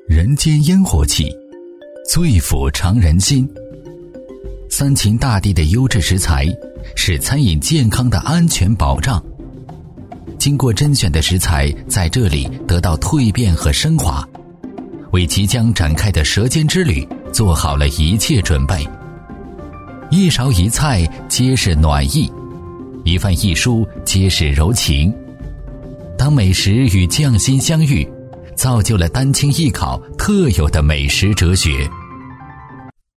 人间烟火气，最抚常人心。三秦大地的优质食材，是餐饮健康的安全保障。经过甄选的食材在这里得到蜕变和升华，为即将展开的舌尖之旅做好了一切准备。一勺一菜皆是暖意，一饭一蔬皆是柔情。当美食与匠心相遇，造就了丹青艺考特有的美食哲学。